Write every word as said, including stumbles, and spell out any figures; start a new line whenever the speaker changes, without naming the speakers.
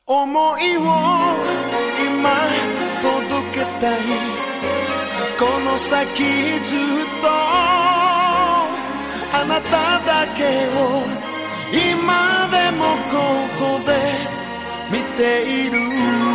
思いを今届けたい。この先ずっとあなただけを今でもここで見ている。